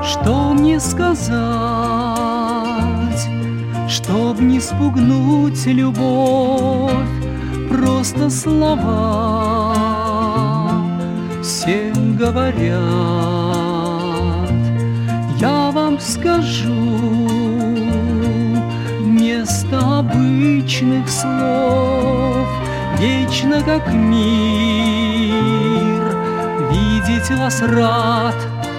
Что мне сказать, чтоб не спугнуть любовь? Просто слова все говорят. Я вам скажу вместо обычных слов: вечно как мир видеть вас рад.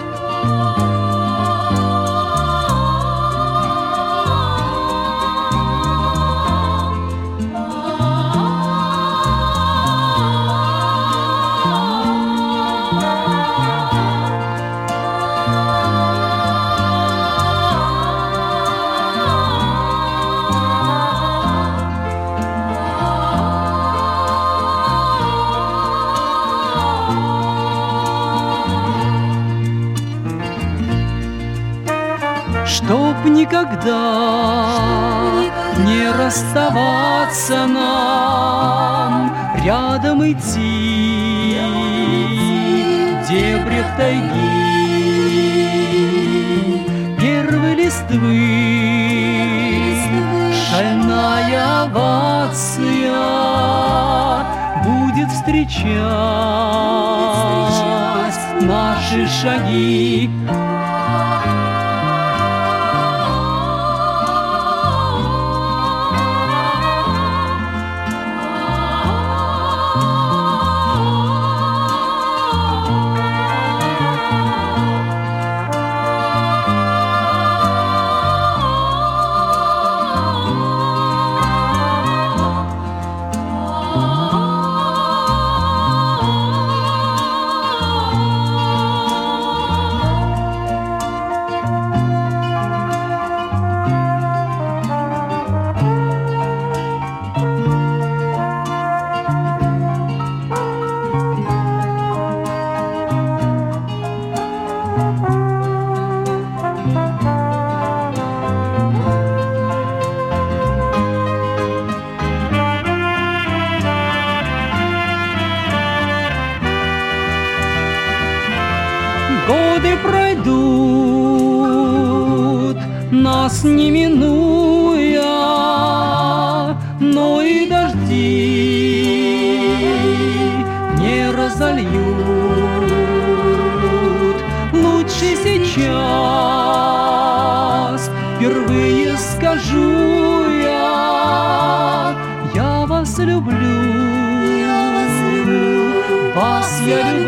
Чтоб никогда не расставаться нам, рядом идти в дебрях тайги. Первой листвы шальная овация будет встречать наши шаги. Годы пройдут, нас не минуя, но и дожди не разольют. Лучше сейчас впервые скажу я вас люблю, вас я люблю.